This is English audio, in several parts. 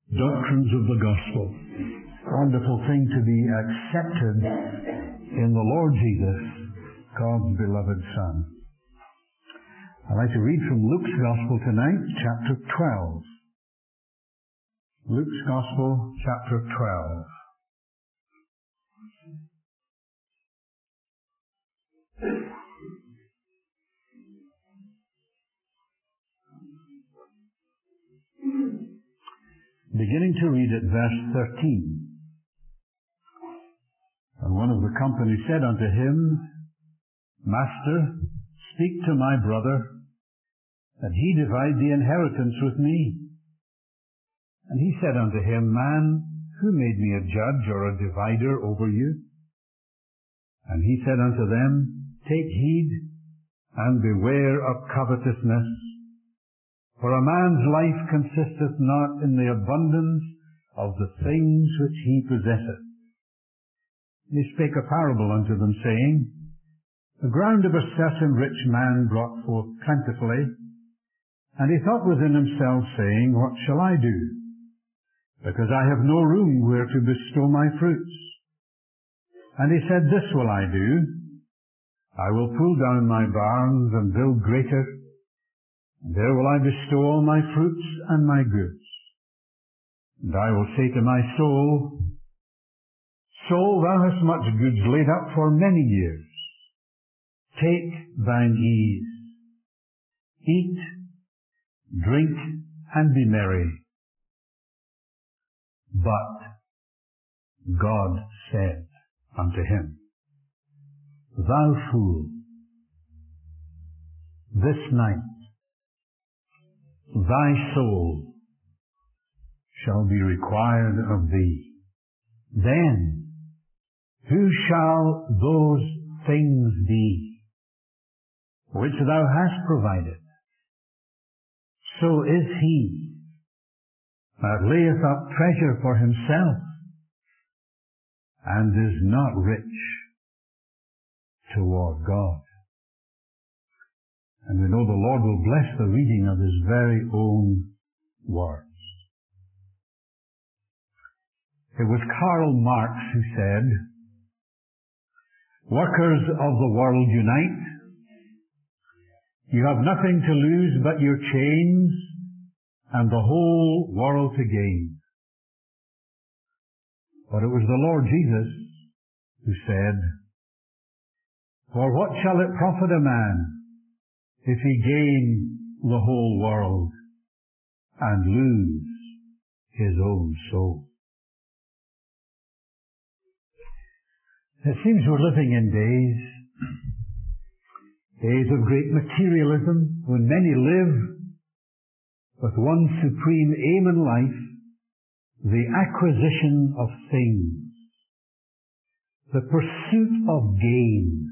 Doctrines of the Gospel. Wonderful thing to be accepted in the Lord Jesus, God's beloved Son. I'd like to read from Luke's Gospel tonight, chapter 12. Luke's Gospel, chapter 12. Beginning to read at verse 13. And one of the company said unto him, Master, speak to my brother, that he divide the inheritance with me. And he said unto him, Man, who made me a judge or a divider over you? And he said unto them, Take heed, and beware of covetousness. For a man's life consisteth not in the abundance of the things which he possesseth. And he spake a parable unto them, saying, The ground of a certain rich man brought forth plentifully, and he thought within himself, saying, What shall I do? Because I have no room where to bestow my fruits. And he said, This will I do. I will pull down my barns and build greater, and there will I bestow all my fruits and my goods. And I will say to my soul, Soul, thou hast much goods laid up for many years. Take thine ease. Eat, drink, and be merry. But God said unto him, Thou fool, this night thy soul shall be required of thee. Then who shall those things be which thou hast provided? So is he that layeth up treasure for himself, and is not rich toward God. And we know the Lord will bless the reading of His very own words. It was Karl Marx who said, Workers of the world unite. You have nothing to lose but your chains, and the whole world to gain. But it was the Lord Jesus who said, For what shall it profit a man if he gain the whole world and lose his own soul? It seems we're living in days of great materialism, when many live with one supreme aim in life, the acquisition of things, the pursuit of gain.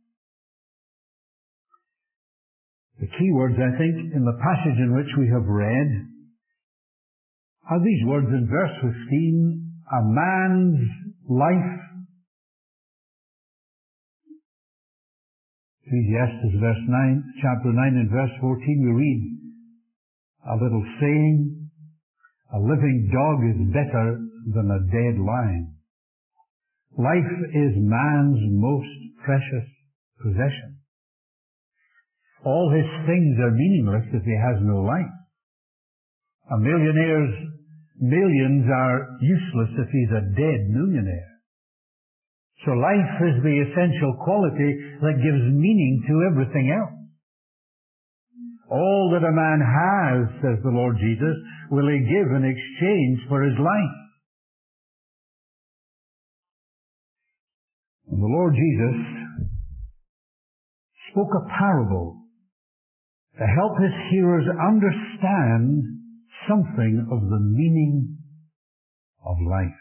The key words, I think, in the passage in which we have read are these words in verse 15, a man's life. Ecclesiastes chapter 9 and verse 14, we read a little saying, a living dog is better than a dead lion. Life is man's most precious possession. All his things are meaningless if he has no life. A millionaire's millions are useless if he's a dead millionaire. So life is the essential quality that gives meaning to everything else. All that a man has, says the Lord Jesus, will he give in exchange for his life. And the Lord Jesus spoke a parable to help his hearers understand something of the meaning of life.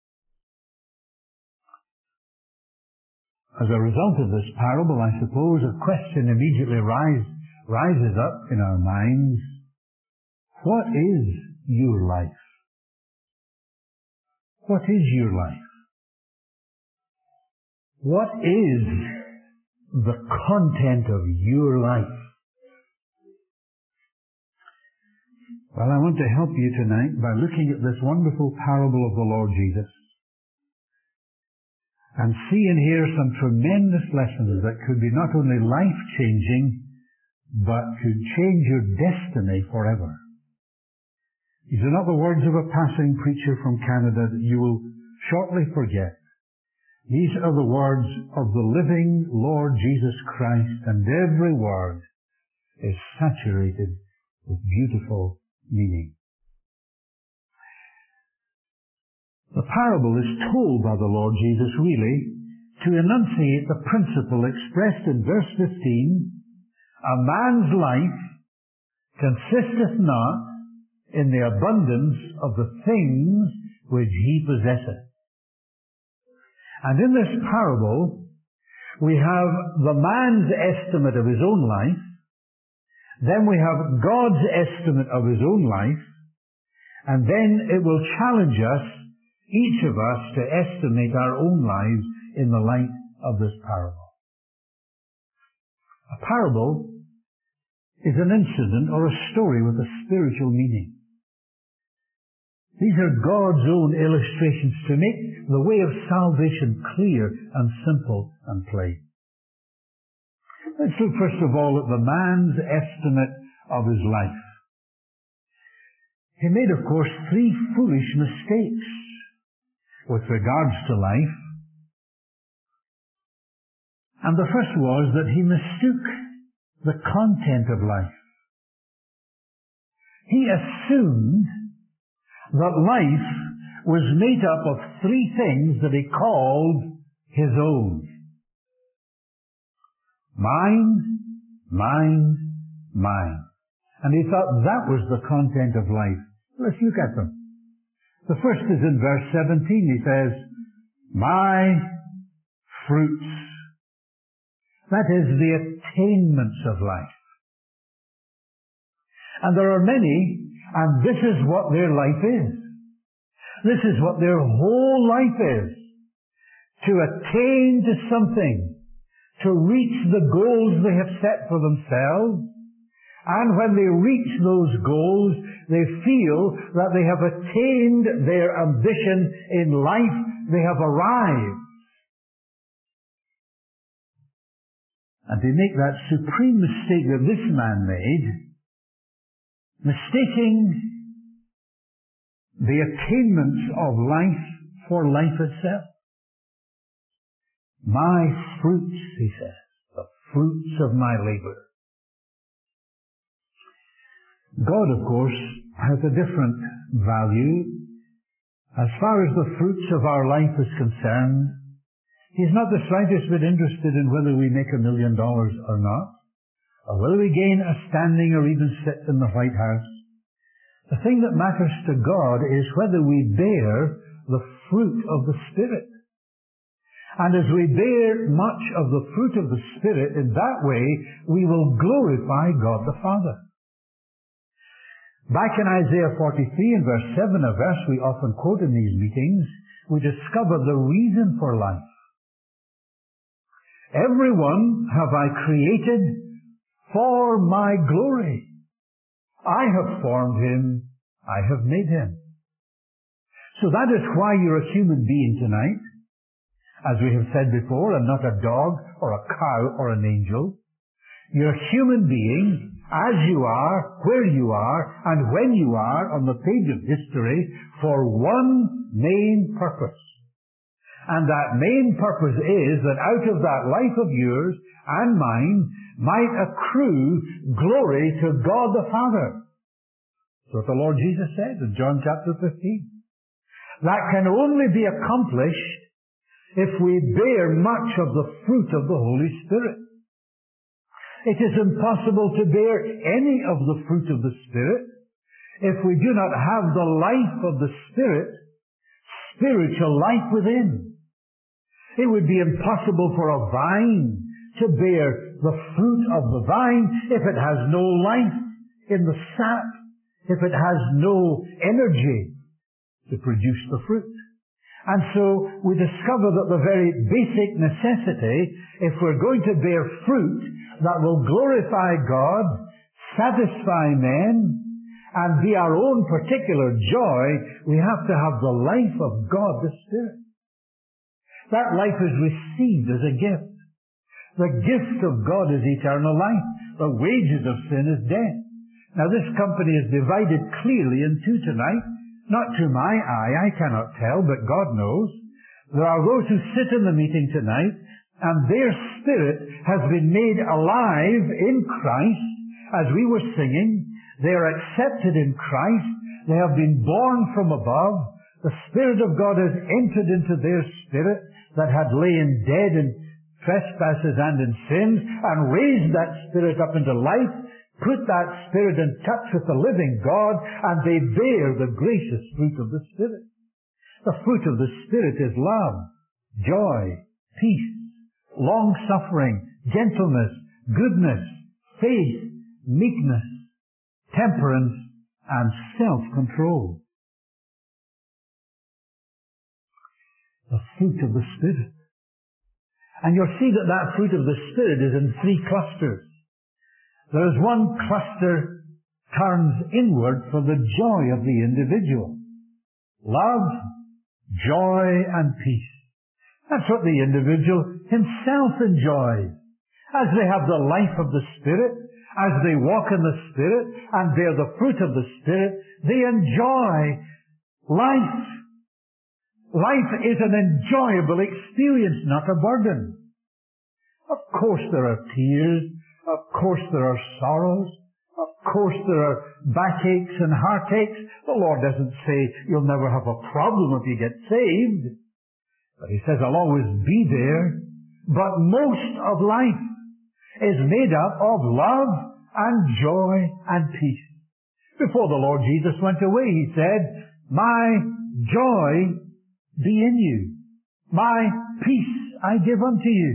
As a result of this parable, I suppose a question immediately rises up in our minds. What is your life? What is your life? What is the content of your life? Well, I want to help you tonight by looking at this wonderful parable of the Lord Jesus and see and hear some tremendous lessons that could be not only life-changing, but could change your destiny forever. These are not the words of a passing preacher from Canada that you will shortly forget. These are the words of the living Lord Jesus Christ, and every word is saturated with beautiful meaning. The parable is told by the Lord Jesus really to enunciate the principle expressed in verse 15, a man's life consisteth not in the abundance of the things which he possesseth. And in this parable, we have the man's estimate of his own life, then we have God's estimate of his own life, and then it will challenge us, each of us, to estimate our own lives in the light of this parable. A parable is an incident or a story with a spiritual meaning. These are God's own illustrations to make the way of salvation clear and simple and plain. Let's look first of all at the man's estimate of his life. He made, of course, 3 foolish mistakes with regards to life. And the first was that he mistook the content of life. He assumed that life was made up of 3 things that he called his own. Mine, mine, mine. And he thought that was the content of life. Let's look at them. The first is in verse 17. He says, my fruits. That is the attainments of life. And there are many, and this is what their life is. This is what their whole life is. To attain to something. To reach the goals they have set for themselves. And when they reach those goals, they feel that they have attained their ambition in life. They have arrived. And they make that supreme mistake that this man made, mistaking the attainments of life for life itself. My fruits, he says, the fruits of my labor. God, of course, has a different value. As far as the fruits of our life is concerned, He's not the slightest bit interested in whether we make $1 million or not, or whether we gain a standing or even sit in the White House. The thing that matters to God is whether we bear the fruit of the Spirit. And as we bear much of the fruit of the Spirit, in that way we will glorify God the Father. Back in Isaiah 43 in verse 7, a verse we often quote in these meetings, we discover the reason for life. Everyone have I created for my glory. I have formed him, I have made him. So that is why you're a human being tonight, as we have said before, and not a dog or a cow or an angel. You're a human being as you are, where you are, and when you are on the page of history for one main purpose. And that main purpose is that out of that life of yours and mine might accrue glory to God the Father. That's what the Lord Jesus said in John chapter 15. That can only be accomplished if we bear much of the fruit of the Holy Spirit. It is impossible to bear any of the fruit of the Spirit if we do not have the life of the Spirit, spiritual life within. It would be impossible for a vine to bear the fruit of the vine if it has no life in the sap, if it has no energy to produce the fruit. And so we discover that the very basic necessity, if we're going to bear fruit that will glorify God, satisfy men, and be our own particular joy, we have to have the life of God, the Spirit. That life is received as a gift. The gift of God is eternal life. The wages of sin is death. Now this company is divided clearly in two tonight. Not to my eye, I cannot tell, but God knows. There are those who sit in the meeting tonight, and their spirit has been made alive in Christ, as we were singing. They are accepted in Christ. They have been born from above. The Spirit of God has entered into their spirit that had lain dead in trespasses and in sins, and raised that spirit up into life, put that spirit in touch with the living God, and they bear the gracious fruit of the Spirit. The fruit of the Spirit is love, joy, peace, long-suffering, gentleness, goodness, faith, meekness, temperance, and self-control. The fruit of the Spirit. And you'll see that that fruit of the Spirit is in three clusters. There is one cluster turns inward for the joy of the individual. Love, joy, and peace. That's what the individual himself enjoys. As they have the life of the Spirit, as they walk in the Spirit, and bear the fruit of the Spirit, they enjoy life. Life is an enjoyable experience, not a burden. Of course there are tears. Of course there are sorrows. Of course there are backaches and heartaches. The Lord doesn't say you'll never have a problem if you get saved. But He says I'll always be there. But most of life is made up of love and joy and peace. Before the Lord Jesus went away, He said, "My joy be in you. My peace I give unto you."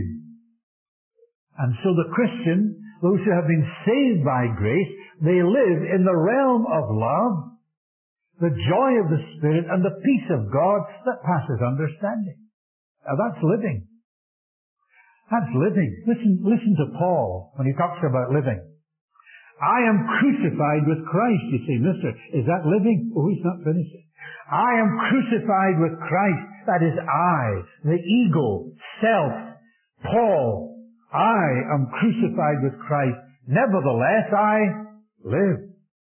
And so the Christian, those who have been saved by grace, they live in the realm of love, the joy of the Spirit, and the peace of God that passes understanding. Now that's living. That's living. Listen to Paul when he talks about living. I am crucified with Christ. You say, "Mister, is that living?" Oh, he's not finished. I am crucified with Christ. That is I, the ego, self. Paul, I am crucified with Christ. Nevertheless, I live.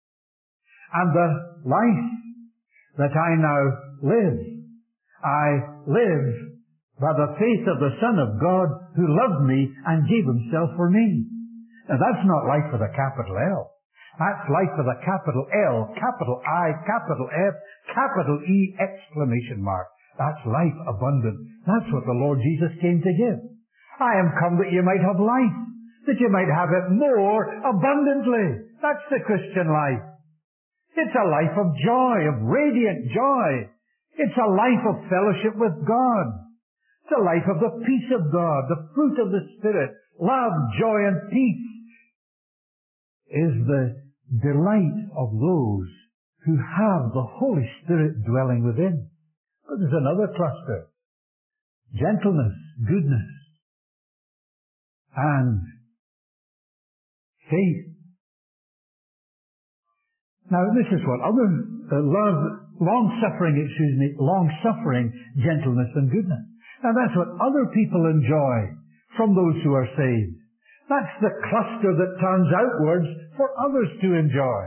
And the life that I now live, I live by the faith of the Son of God who loved me and gave Himself for me. Now that's not life with a capital L. That's life with a capital L, capital I, capital F, capital E, exclamation mark. That's life abundant. That's what the Lord Jesus came to give. I am come that you might have life, that you might have it more abundantly. That's the Christian life. It's a life of joy, of radiant joy. It's a life of fellowship with God. It's a life of the peace of God, the fruit of the Spirit. Love, joy, and peace is the delight of those who have the Holy Spirit dwelling within. But there's another cluster. Gentleness, goodness, and faith. Now this is what other long-suffering, gentleness and goodness. Now that's what other people enjoy from those who are saved. That's the cluster that turns outwards for others to enjoy.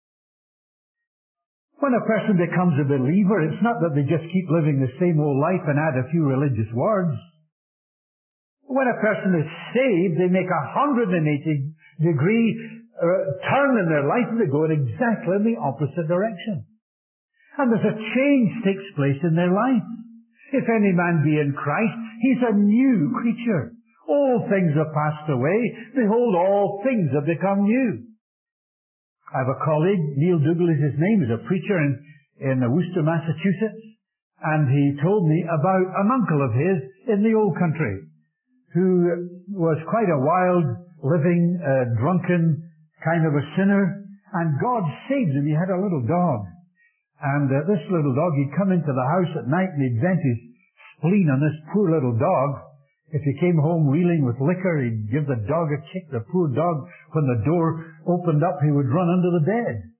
When a person becomes a believer, it's not that they just keep living the same old life and add a few religious words. When a person is saved, they make a 180-degree turn in their life and they go in exactly the opposite direction. And there's a change takes place in their life. If any man be in Christ, he's a new creature. All things have passed away. Behold, all things have become new. I have a colleague, Neil Dougal is his name, he's a preacher in Worcester, Massachusetts, and he told me about an uncle of his in the old country who was quite a wild, living, drunken kind of a sinner, and God saved him. He had a little dog, and this little dog, he'd come into the house at night and he'd vent his spleen on this poor little dog. If he came home reeling with liquor, he'd give the dog a kick. The poor dog, when the door opened up, he would run under the bed.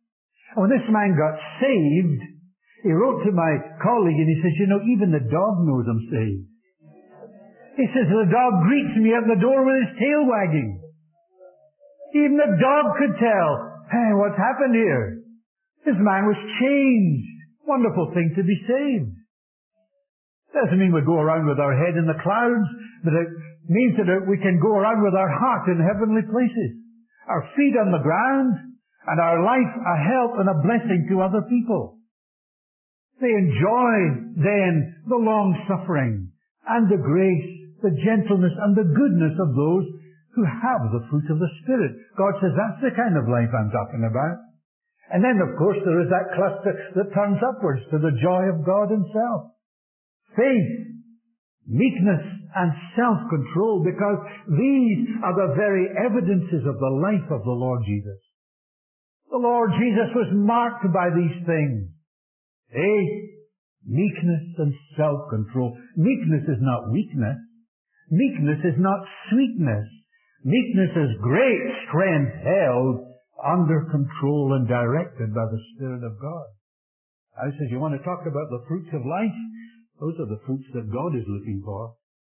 And when this man got saved, he wrote to my colleague and he says, you know, even the dog knows I'm saved. He says, the dog greets me at the door with his tail wagging. Even the dog could tell, hey, what's happened here? This man was changed. Wonderful thing to be saved. Doesn't mean we go around with our head in the clouds, but it means that we can go around with our heart in heavenly places. Our feet on the ground, and our life a help and a blessing to other people. They enjoy then the long suffering and the grace, the gentleness and the goodness of those who have the fruit of the Spirit. God says that's the kind of life I'm talking about. And then of course there is that cluster that turns upwards to the joy of God Himself. Faith, meekness and self-control, because these are the very evidences of the life of the Lord Jesus. The Lord Jesus was marked by these things. Faith, meekness and self-control. Meekness is not weakness. Meekness is not sweetness. Meekness is great strength held under control and directed by the Spirit of God. I says, you want to talk about the fruits of life? Those are the fruits that God is looking for.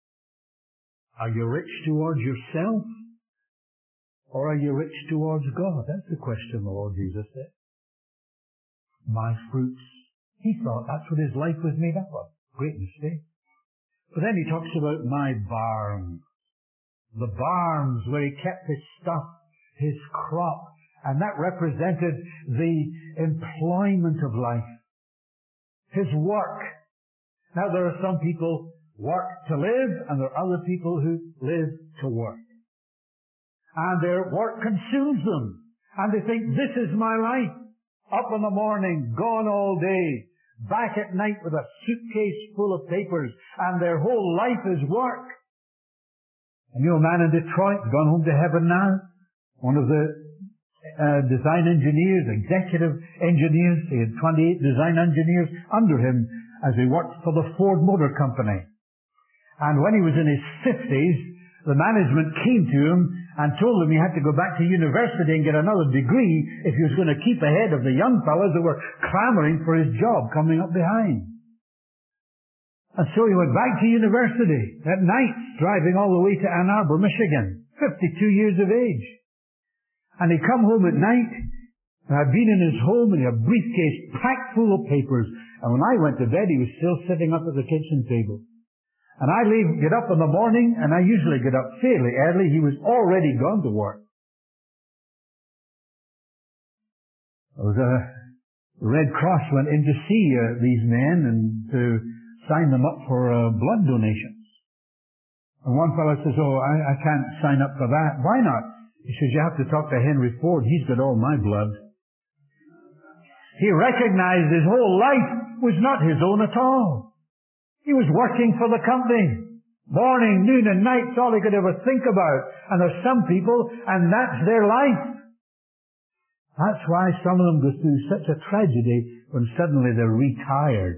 Are you rich towards yourself? Or are you rich towards God? That's the question the Lord Jesus said. My fruits. He thought that's what his life was made up of. Great mistake. But then he talks about my barns. The barns where he kept his stuff, his crop, and that represented the employment of life. His work. Now there are some people work to live, and there are other people who live to work. And their work consumes them. And they think, this is my life. Up in the morning, gone all day. Back at night with a suitcase full of papers. And their whole life is work. I knew a man in Detroit, gone home to heaven now. One of the design engineers, executive engineers. He had 28 design engineers under him as he worked for the Ford Motor Company. And when he was in his 50s, the management came to him and told him he had to go back to university and get another degree if he was going to keep ahead of the young fellows who were clamoring for his job coming up behind. And so he went back to university at night, driving all the way to Ann Arbor, Michigan, 52 years of age. And he'd come home at night, and I'd been in his home, and he had a briefcase packed full of papers. And when I went to bed, he was still sitting up at the kitchen table. And I get up in the morning, and I usually get up fairly early. He was already gone to work. The Red Cross went in to see these men and to sign them up for blood donations. And one fellow says, oh, I can't sign up for that. Why not? He says, you have to talk to Henry Ford. He's got all my blood. He recognized his whole life was not his own at all. He was working for the company. Morning, noon and night, it's all he could ever think about. And there's some people, and that's their life. That's why some of them go through such a tragedy when suddenly they're retired.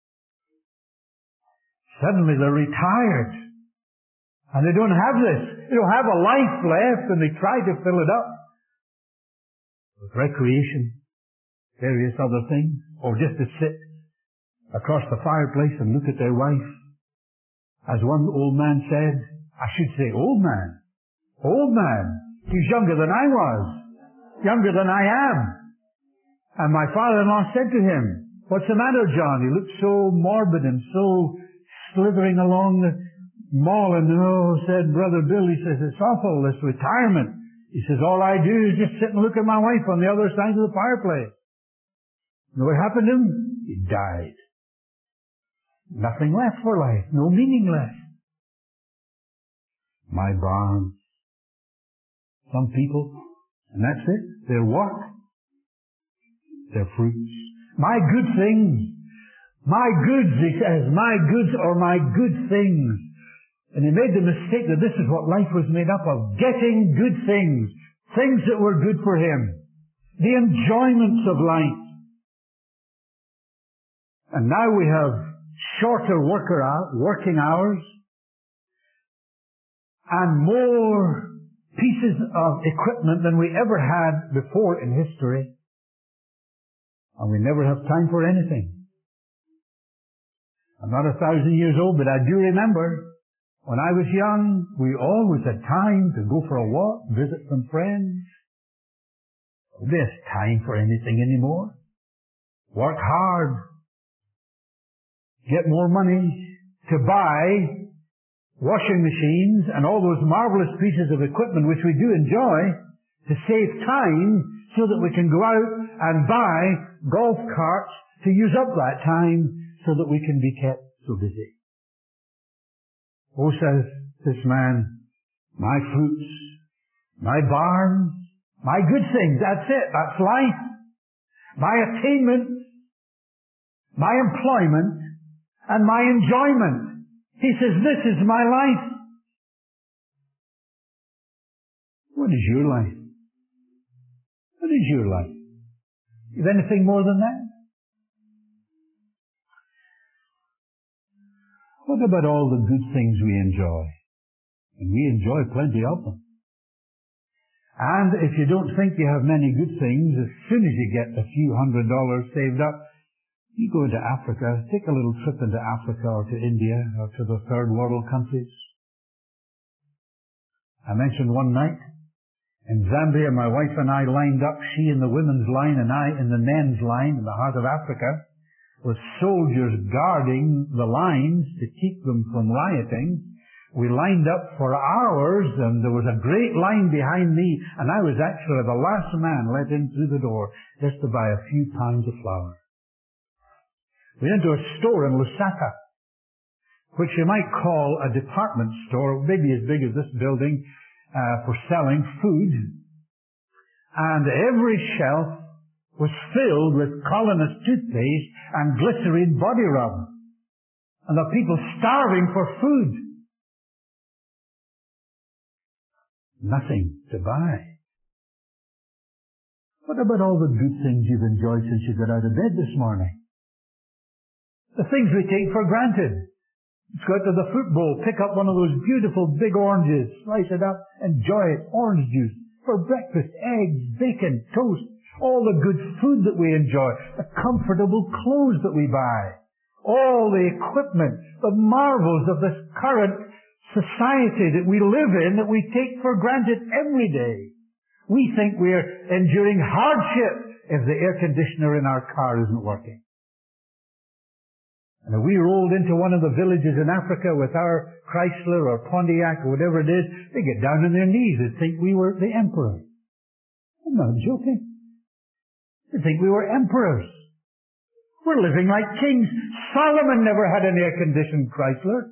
Suddenly they're retired. And they don't have this. They don't have a life left, and they try to fill it up with recreation, various other things, or just to sit across the fireplace and look at their wife. As one old man said, I should say old man, he's younger than I was, younger than I am. And my father-in-law said to him, what's the matter, John? He looked so morbid and so slithering along the mall, and said Brother Bill, he says, it's awful, this retirement. He says, all I do is just sit and look at my wife on the other side of the fireplace. You know what happened to him? He died. Nothing left for life. No meaning left. My barns. Some people, and that's it. Their work. Their fruits. My good things. My goods, he says. My goods are my good things. And he made the mistake that this is what life was made up of. Getting good things. Things that were good for him. The enjoyments of life. And now we have shorter working hours and more pieces of equipment than we ever had before in history. And we never have time for anything. I'm not 1,000 years old, but I do remember when I was young, we always had time to go for a walk, visit some friends. There's time for anything anymore. Work hard. Get more money to buy washing machines and all those marvelous pieces of equipment which we do enjoy to save time so that we can go out and buy golf carts to use up that time so that we can be kept so busy. Oh, says this man, my fruits, my barns, my good things, that's it, that's life. My attainment, my employment, and my enjoyment. He says, this is my life. What is your life? What is your life? Is anything more than that? What about all the good things we enjoy? And we enjoy plenty of them. And if you don't think you have many good things, as soon as you get a few $100 saved up, you go into Africa, take a little trip into Africa or to India or to the third world countries. I mentioned one night in Zambia, my wife and I lined up, she in the women's line and I in the men's line in the heart of Africa, with soldiers guarding the lines to keep them from rioting. We lined up for hours, and there was a great line behind me, and I was actually the last man let in through the door just to buy a few pounds of flour. We went to a store in Lusaka, which you might call a department store, maybe as big as this building, for selling food. And every shelf was filled with Colonist toothpaste and glycerine body rub. And the people starving for food. Nothing to buy. What about all the good things you've enjoyed since you got out of bed this morning? The things we take for granted. Let's go out to the fruit bowl, pick up one of those beautiful big oranges, slice it up, enjoy it, orange juice. For breakfast, eggs, bacon, toast, all the good food that we enjoy, the comfortable clothes that we buy, all the equipment, the marvels of this current society that we live in that we take for granted every day. We think we're enduring hardship if the air conditioner in our car isn't working. And if we rolled into one of the villages in Africa with our Chrysler or Pontiac or whatever it is, they'd get down on their knees and think we were the emperor. I'm not joking. They'd think we were emperors. We're living like kings. Solomon never had an air-conditioned Chrysler.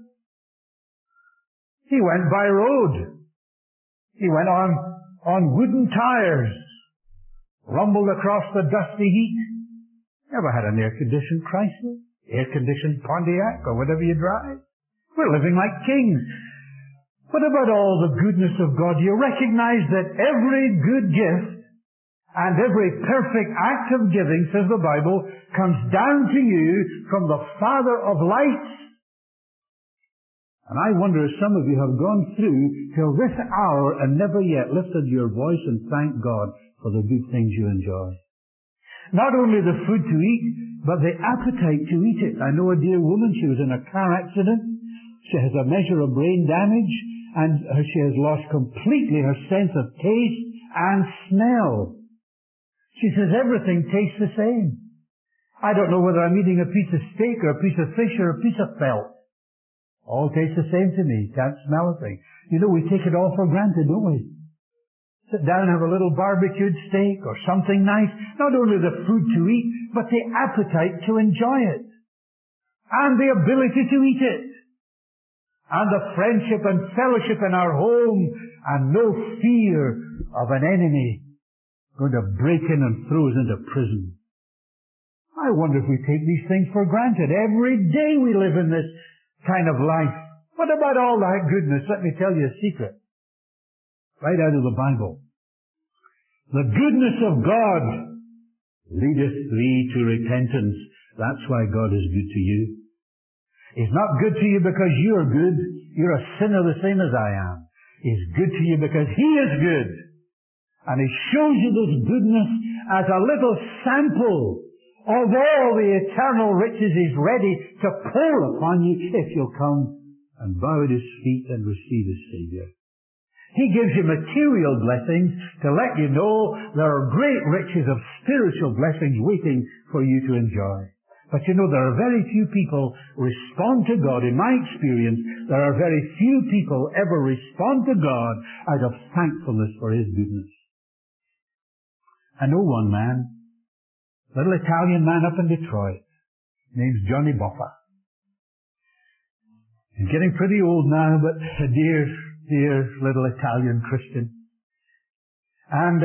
He went by road. He went on wooden tires, rumbled across the dusty heat. Never had an air-conditioned Chrysler, air-conditioned Pontiac, or whatever you drive. We're living like kings. What about all the goodness of God? You recognize that every good gift and every perfect act of giving, says the Bible, comes down to you from the Father of lights. And I wonder if some of you have gone through till this hour and never yet lifted your voice and thanked God for the good things you enjoy. Not only the food to eat, but the appetite to eat it. I know a dear woman, she was in a car accident. She has a measure of brain damage, and she has lost completely her sense of taste and smell. She says everything tastes the same. I don't know whether I'm eating a piece of steak or a piece of fish or a piece of felt. All tastes the same to me. Can't smell a thing. You know, we take it all for granted, don't we? Sit down and have a little barbecued steak or something nice. Not only the food to eat, but the appetite to enjoy it. And the ability to eat it. And the friendship and fellowship in our home. And no fear of an enemy going to break in and throw us into prison. I wonder if we take these things for granted. Every day we live in this kind of life. What about all that goodness? Let me tell you a secret. Right out of the Bible. The goodness of God leadeth thee to repentance. That's why God is good to you. He's not good to you because you're good. You're a sinner the same as I am. He's good to you because He is good. And He shows you this goodness as a little sample of all the eternal riches is ready to pour upon you if you'll come and bow at His feet and receive His Savior. He gives you material blessings to let you know there are great riches of spiritual blessings waiting for you to enjoy. But you know, there are very few people respond to God. In my experience, there are very few people ever respond to God out of thankfulness for His goodness. I know one man, little Italian man up in Detroit, named Johnny Boffa. He's getting pretty old now, but a dear little Italian Christian. And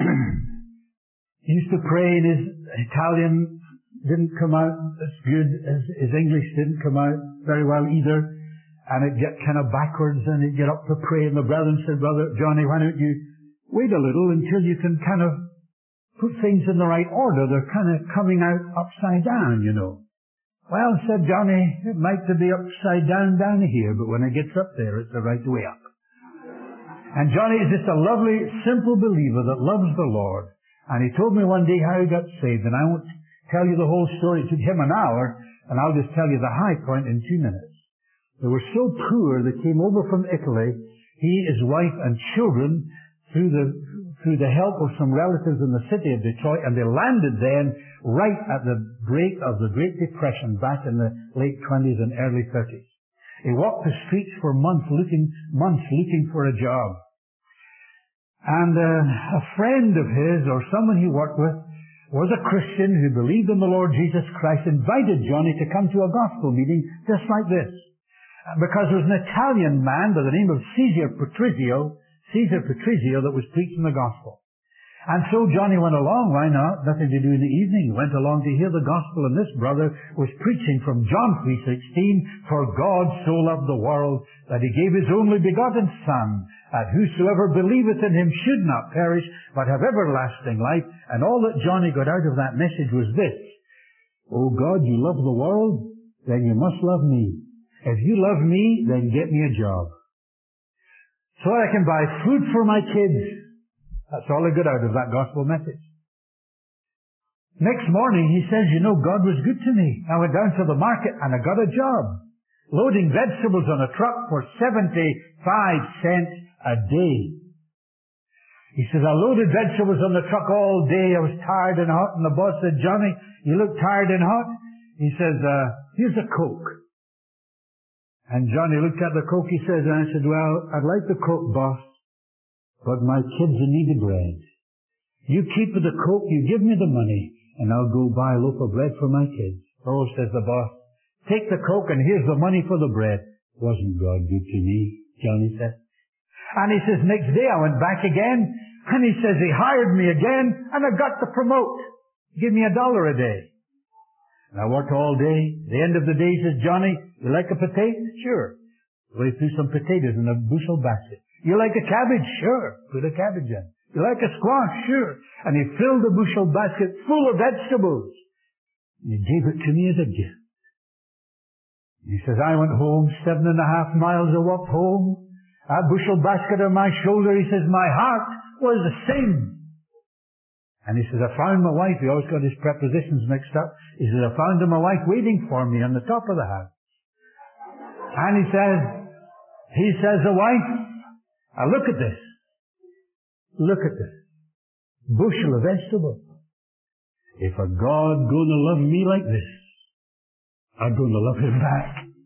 he used to pray, and his Italian didn't come out as good as his English didn't come out very well either. And it'd get kind of backwards, and he'd get up to pray, and the brethren said, Brother Johnny, why don't you wait a little until you can kind of put things in the right order. They're kind of coming out upside down, you know. Well, said Johnny, it might be upside down here, but when it gets up there, it's the right way up. And Johnny is just a lovely, simple believer that loves the Lord. And he told me one day how he got saved, and I won't tell you the whole story. It took him an hour, and I'll just tell you the high point in 2 minutes. They were so poor, they came over from Italy, he, his wife, and children, through the help of some relatives in the city of Detroit, and they landed then right at the break of the Great Depression back in the late 20s and early 30s. He walked the streets for months looking for a job. And a friend of his, or someone he worked with, was a Christian who believed in the Lord Jesus Christ, invited Johnny to come to a gospel meeting just like this. Because there was an Italian man by the name of Caesar Patrizio that was preaching the gospel. And so Johnny went along. Why not? Nothing to do in the evening. He went along to hear the gospel, and this brother was preaching from John 3:16, for God so loved the world that He gave His only begotten Son, that whosoever believeth in Him should not perish, but have everlasting life. And all that Johnny got out of that message was this: Oh God, you love the world? Then you must love me. If you love me, then get me a job, so I can buy food for my kids. That's all I got out of that gospel message. Next morning, he says, you know, God was good to me. I went down to the market and I got a job, loading vegetables on a truck for 75 cents a day. He says, I loaded vegetables on the truck all day. I was tired and hot. And the boss said, Johnny, you look tired and hot. He says, here's a Coke. And Johnny looked at the Coke, he says, and I said, well, I'd like the Coke, boss, but my kids need the bread. You keep the Coke, you give me the money, and I'll go buy a loaf of bread for my kids. Oh, says the boss, take the Coke and here's the money for the bread. Wasn't God good to me? Johnny said. And he says, next day I went back again, and he says, he hired me again, and I got to promote. Give me $1 a day. And I worked all day. The end of the day, says Johnny, you like a potato? Sure. So he threw some potatoes in a bushel basket. You like a cabbage? Sure. Put a cabbage in. You like a squash? Sure. And he filled the bushel basket full of vegetables. And he gave it to me as a gift. He says, I went home 7.5 miles of walk home. A bushel basket on my shoulder. He says, my heart was a sing. And he says, I found my wife. He always got his prepositions mixed up. He says, I found my wife waiting for me on the top of the house. And he says, the wife, look at this. Look at this. Bushel of vegetables. If a God going to love me like this, I'm going to love Him back.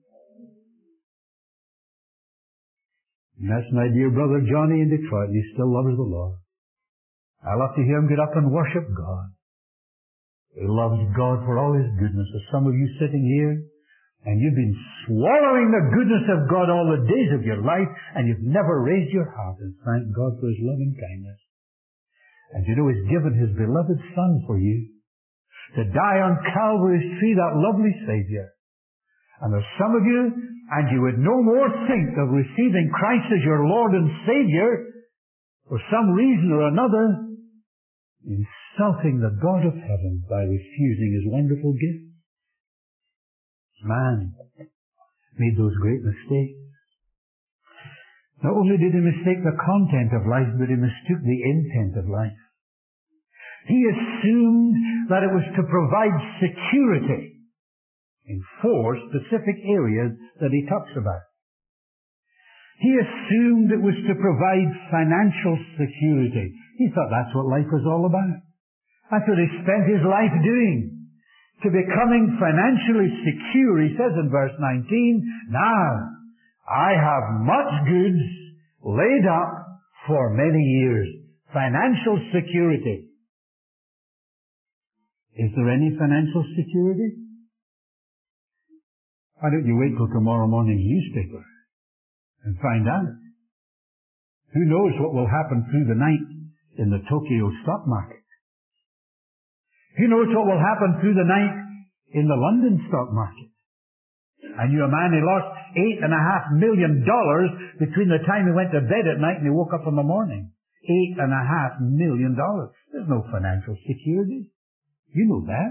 And that's my dear brother Johnny in Detroit. He still loves the Lord. I love to hear him get up and worship God. He loves God for all His goodness. There's some of you sitting here, and you've been swallowing the goodness of God all the days of your life, and you've never raised your heart and thanked God for His loving kindness. And you know, He's given His beloved Son for you to die on Calvary's tree, that lovely Savior. And there's some of you, and you would no more think of receiving Christ as your Lord and Savior, for some reason or another, insulting the God of heaven by refusing His wonderful gift. Man made those great mistakes. Not only did he mistake the content of life, but he mistook the intent of life. He assumed that it was to provide security in 4 specific areas that he talks about. He assumed it was to provide financial security. He thought that's what life was all about. That's what he spent his life doing. To becoming financially secure, he says in verse 19, now I have much goods laid up for many years. Financial security. Is there any financial security? Why don't you wait till tomorrow morning's newspaper and find out? Who knows what will happen through the night in the Tokyo stock market? Who knows what will happen through the night in the London stock market? I knew a man who lost $8.5 million between the time he went to bed at night and he woke up in the morning. $8.5 million. There's no financial security. You know that.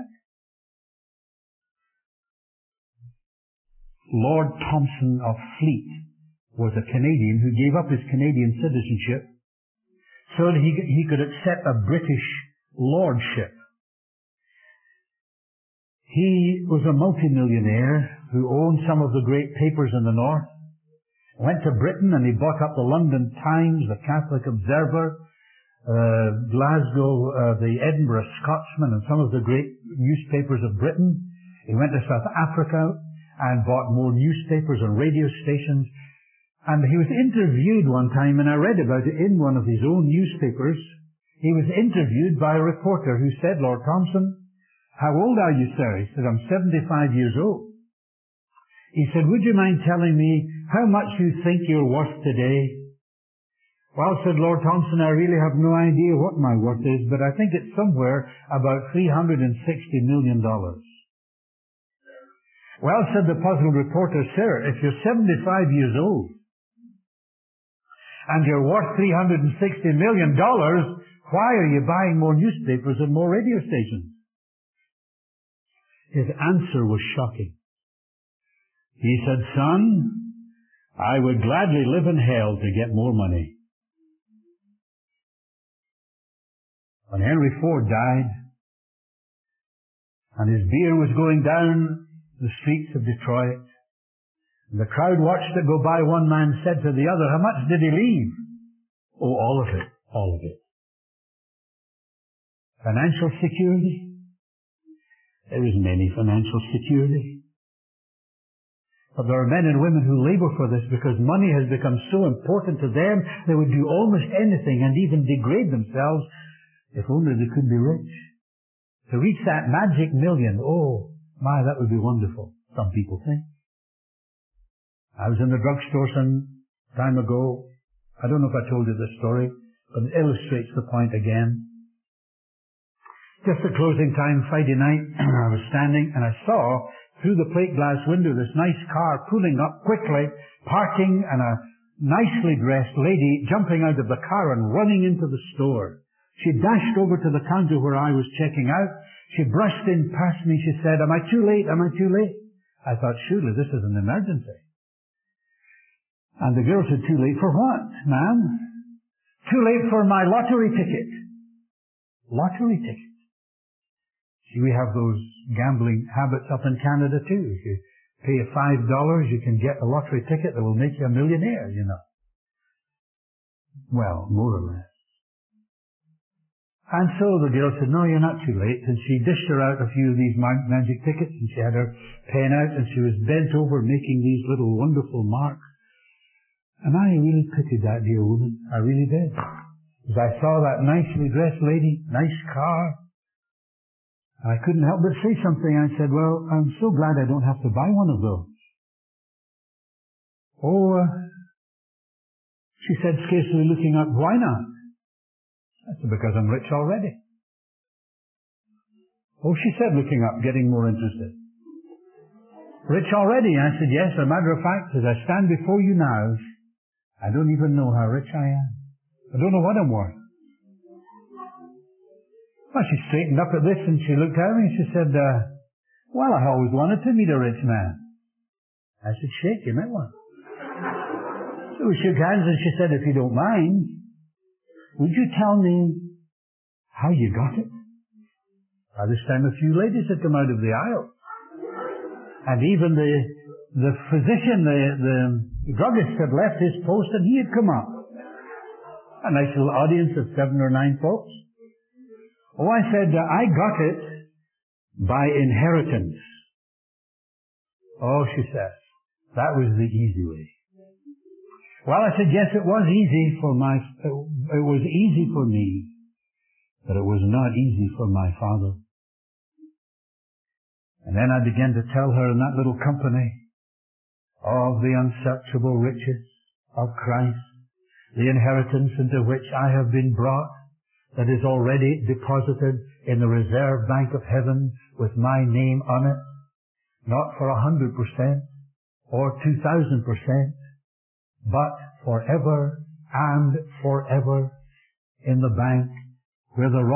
Lord Thompson of Fleet was a Canadian who gave up his Canadian citizenship so that he could accept a British lordship. He was a multimillionaire who owned some of the great papers in the north. Went to Britain and he bought up the London Times, the Catholic Observer, Glasgow, the Edinburgh Scotsman, and some of the great newspapers of Britain. He went to South Africa and bought more newspapers and radio stations. And he was interviewed one time, and I read about it in one of his own newspapers. He was interviewed by a reporter who said, Lord Thompson, how old are you, sir? He said, I'm 75 years old. He said, would you mind telling me how much you think you're worth today? Well, said Lord Thompson, I really have no idea what my worth is, but I think it's somewhere about $360 million. Well, said the puzzled reporter, sir, if you're 75 years old and you're worth $360 million, why are you buying more newspapers and more radio stations? His answer was shocking. He said, son, I would gladly live in hell to get more money. When Henry Ford died, and his bier was going down the streets of Detroit, and the crowd watched it go by, one man said to the other, how much did he leave? Oh, all of it. All of it. Financial security? There isn't any financial security. But there are men and women who labor for this because money has become so important to them, they would do almost anything and even degrade themselves if only they could be rich. To reach that magic million, oh my, that would be wonderful, some people think. I was in the drugstore some time ago. I don't know if I told you this story, but it illustrates the point again. Just at closing time Friday night, I was standing and I saw through the plate glass window this nice car pulling up quickly, parking, and a nicely dressed lady jumping out of the car and running into the store. She dashed over to the counter where I was checking out. She brushed in past me. She said, am I too late? Am I too late? I thought, surely this is an emergency. And the girl said, too late for what, ma'am? Too late for my lottery ticket. Lottery ticket. See, we have those gambling habits up in Canada too. If you pay $5, you can get a lottery ticket that will make you a millionaire, you know. Well, more or less. And so the girl said, no, you're not too late. And she dished her out a few of these magic tickets, and she had her pen out, and she was bent over making these little wonderful marks. And I really pitied that dear woman. I really did. As I saw that nicely dressed lady, nice car, I couldn't help but say something. I said, well, I'm so glad I don't have to buy one of those. Oh, she said, scarcely looking up, why not? I said, because I'm rich already. Oh, she said, looking up, getting more interested. Rich already? I said, yes, as a matter of fact, as I stand before you now, I don't even know how rich I am. I don't know what I'm worth. Well, she straightened up at this and she looked at me and she said, well, I always wanted to meet a rich man. I said, shake, you met one. So we shook hands and she said, if you don't mind, would you tell me how you got it? By this time, a few ladies had come out of the aisle. And even the physician, the druggist had left his post and he had come up. A nice little audience of 7 or 9 folks. Oh, I said, I got it by inheritance. Oh, she says, that was the easy way. Well, I said, yes, it was easy for me, but it was not easy for my father. And then I began to tell her in that little company of the unsearchable riches of Christ, the inheritance into which I have been brought, that is already deposited in the reserve bank of heaven with my name on it, not for 100% or 2,000%, but forever and forever in the bank where the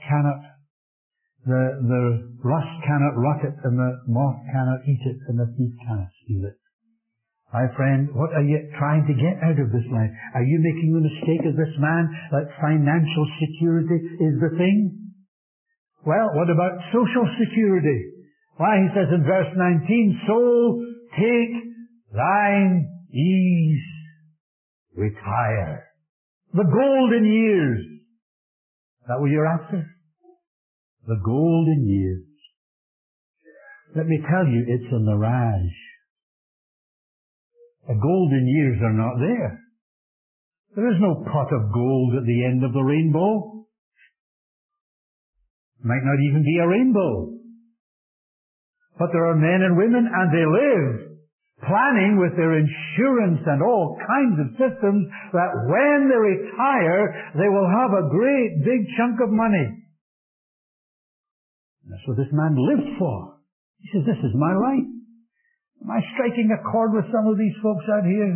rust cannot rot it, and the moth cannot eat it, and the thief cannot steal it. My friend, what are you trying to get out of this life? Are you making the mistake of this man that financial security is the thing? Well, what about social security? Why, he says in verse 19, soul, take thine ease, retire. The golden years. Is that what you're after? The golden years. Let me tell you, it's a mirage. The golden years are not there. There is no pot of gold at the end of the rainbow. Might not even be a rainbow. But there are men and women, and they live planning with their insurance and all kinds of systems that when they retire, they will have a great big chunk of money. That's what this man lived for. He says, this is my life. Am I striking a chord with some of these folks out here?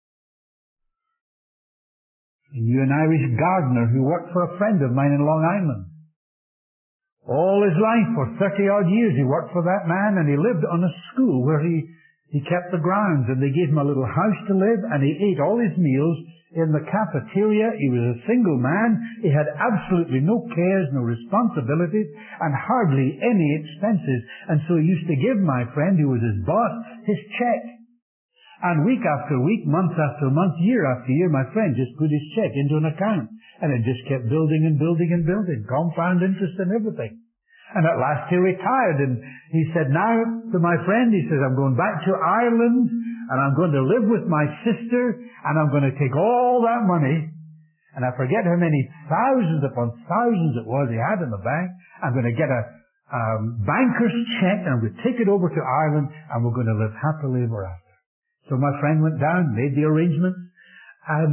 I knew an Irish gardener who worked for a friend of mine in Long Island. All his life, for 30-odd years, he worked for that man, and he lived on a school where he kept the grounds, and they gave him a little house to live, and he ate all his meals in the cafeteria. He was a single man. He had absolutely no cares, no responsibilities, and hardly any expenses. And so he used to give my friend, who was his boss, his check. And week after week, month after month, year after year, my friend just put his check into an account. And it just kept building and building and building. Compound interest and everything. And at last he retired, and he said, now to my friend, he says, I'm going back to Ireland, and I'm going to live with my sister, and I'm going to take all that money, and I forget how many thousands upon thousands it was he had in the bank. I'm going to get a banker's check, and I'm going to take it over to Ireland, and we're going to live happily ever after. So my friend went down, made the arrangements, and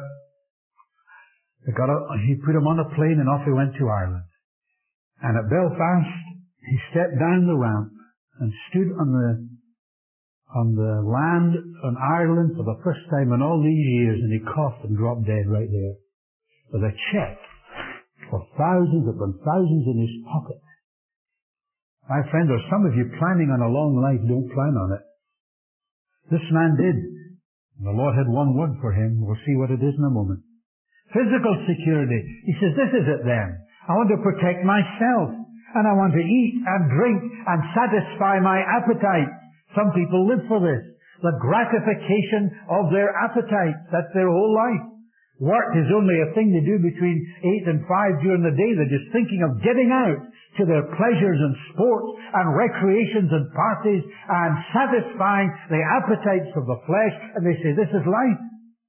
he put him on a plane, and off he went to Ireland. And at Belfast, he stepped down the ramp and stood on the land on Ireland for the first time in all these years, and he coughed and dropped dead right there with a check for thousands upon thousands in his pocket. My friend, there's some of you planning on a long life. Don't plan on it. This man did. The Lord had one word for him. We'll see what it is in a moment. Physical security. He says, this is it then. I want to protect myself, and I want to eat and drink and satisfy my appetite. Some people live for this. The gratification of their appetites. That's their whole life. Work is only a thing they do between 8 and 5 during the day. They're just thinking of getting out to their pleasures and sports and recreations and parties and satisfying the appetites of the flesh, and they say, this is life.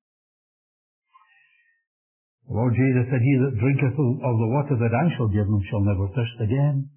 The Lord Jesus said, he that drinketh of the water that I shall give him shall never thirst again.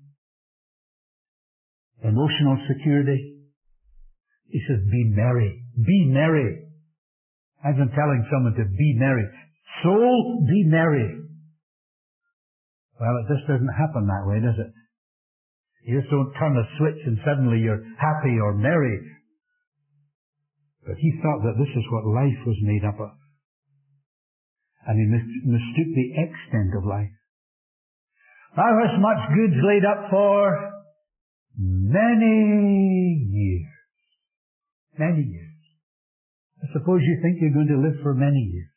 Emotional security. He says, be merry. Be merry. Imagine telling someone to be merry. Soul, be merry. Well, it just doesn't happen that way, does it? You just don't turn a switch and suddenly you're happy or merry. But he thought that this is what life was made up of. And he mistook the extent of life. Thou hast much goods laid up for many years. Many years. I suppose you think you're going to live for many years.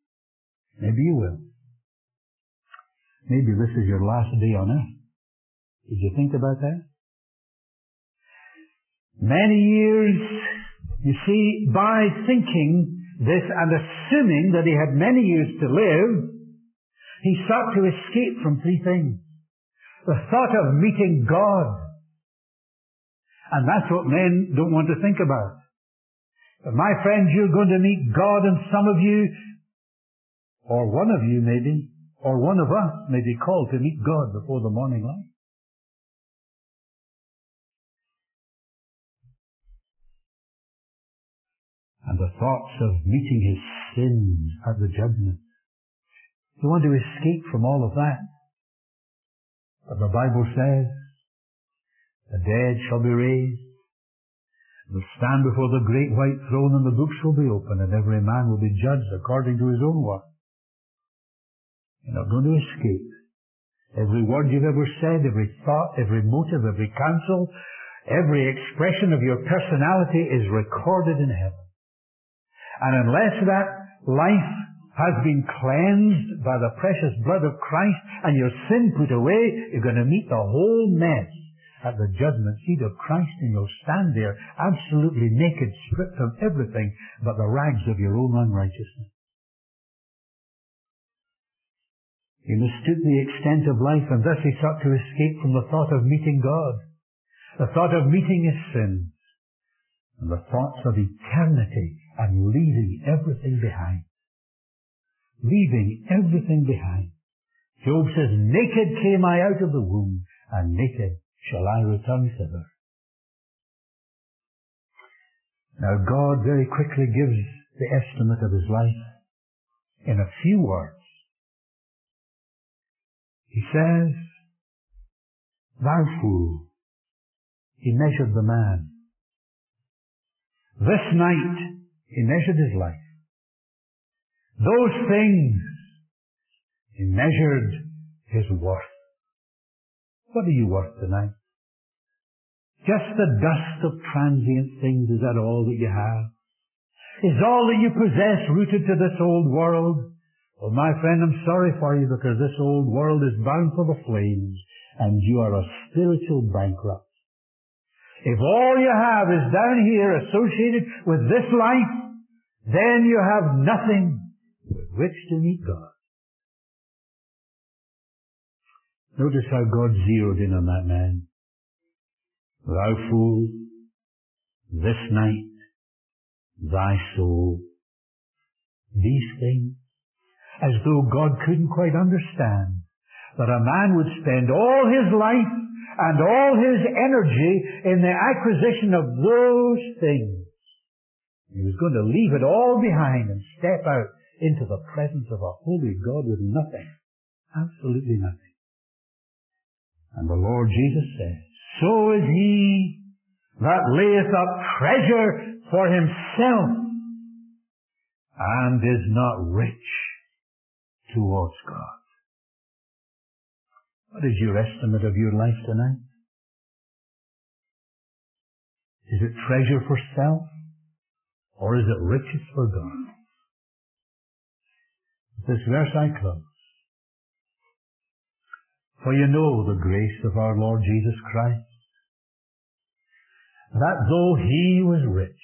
Maybe you will. Maybe this is your last day on earth. Did you think about that? Many years, you see, by thinking this and assuming that he had many years to live, he sought to escape from three things. The thought of meeting God. And that's what men don't want to think about. But my friends, you're going to meet God, and some of you, or one of you maybe, or one of us may be called to meet God before the morning light. And the thoughts of meeting his sins at the judgment. You want to escape from all of that. But the Bible says, the dead shall be raised. They'll stand before the great white throne, and the books will be opened, and every man will be judged according to his own work. You're not going to escape. Every word you've ever said, every thought, every motive, every counsel, every expression of your personality is recorded in heaven. And unless that life has been cleansed by the precious blood of Christ and your sin put away, you're going to meet the whole mess at the judgment seat of Christ, and you'll stand there absolutely naked, stripped of everything but the rags of your own unrighteousness. He mistook the extent of life, and thus he sought to escape from the thought of meeting God, the thought of meeting his sins, and the thoughts of eternity and leaving everything behind. Leaving everything behind. Job says, naked came I out of the womb, and naked shall I return thither. Now God very quickly gives the estimate of his life in a few words. He says, thou fool. He measured the man. This night he measured his life. Those things, he measured his worth. What are you worth tonight? Just the dust of transient things, is that all that you have? Is all that you possess rooted to this old world? Well, my friend, I'm sorry for you, because this old world is bound for the flames, and you are a spiritual bankrupt. If all you have is down here associated with this life, then you have nothing with which to meet God. Notice how God zeroed in on that man. Thou fool, this night thy soul. These things, as though God couldn't quite understand that a man would spend all his life and all his energy in the acquisition of those things. He was going to leave it all behind and step out into the presence of a holy God with nothing, absolutely nothing. And the Lord Jesus says, so is he that layeth up treasure for himself and is not rich towards God. What is your estimate of your life tonight? Is it treasure for self, or is it riches for God? With this verse I close. For you know the grace of our Lord Jesus Christ, that though he was rich,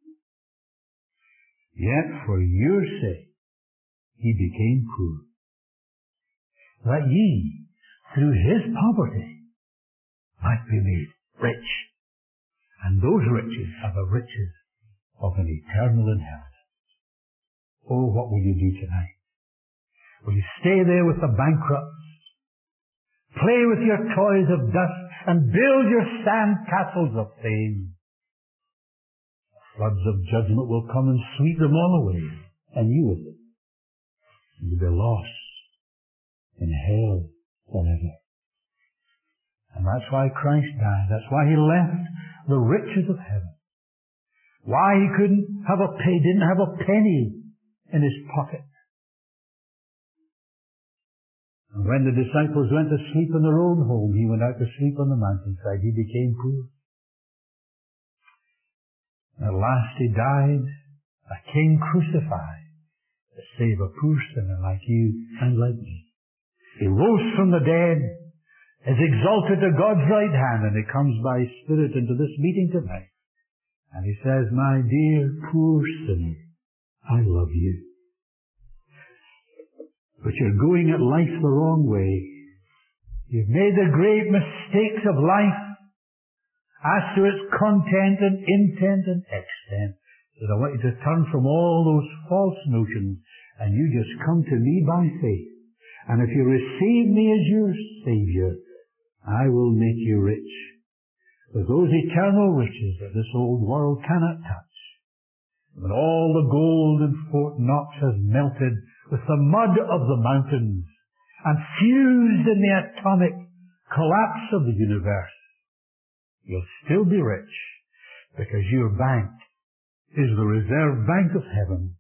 yet for your sake he became poor, that ye through his poverty might be made rich, and those riches are the riches of an eternal inheritance. Oh, what will you do tonight? Will you stay there with the bankrupts, play with your toys of dust, and build your sand castles of fame? Floods of judgment will come and sweep them all away, and you with it. You'll be lost in hell forever. And that's why Christ died. That's why he left the riches of heaven. Why he didn't have a penny in his pocket. And when the disciples went to sleep in their own home, he went out to sleep on the mountainside. He became poor. At last he died, a king crucified, to save a poor sinner like you and like me. He rose from the dead is exalted to God's right hand, and he comes by Spirit into this meeting tonight. And he says, my dear poor sinner, I love you. But you're going at life the wrong way. You've made the great mistakes of life as to its content and intent and extent. So I want you to turn from all those false notions and you just come to me by faith. And if you receive me as your Savior, I will make you rich with those eternal riches that this old world cannot touch. When all the gold in Fort Knox has melted with the mud of the mountains and fused in the atomic collapse of the universe, you'll still be rich because your bank is the reserve bank of heaven.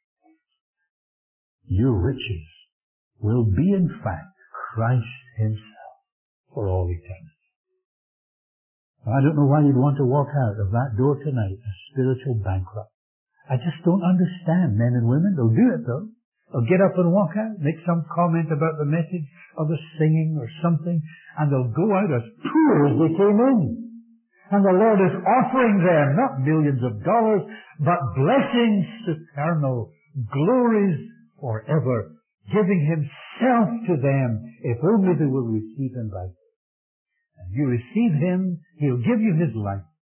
Your riches will be in fact Christ himself for all eternity. I don't know why you'd want to walk out of that door tonight a spiritual bankrupt. I just don't understand men and women. They'll do it though. They'll get up and walk out, make some comment about the message or the singing or something, and they'll go out as poor as they came in. And the Lord is offering them not millions of dollars, but blessings eternal, glories forever, giving himself to them if only they will receive him by faith. And you receive him, he'll give you his life.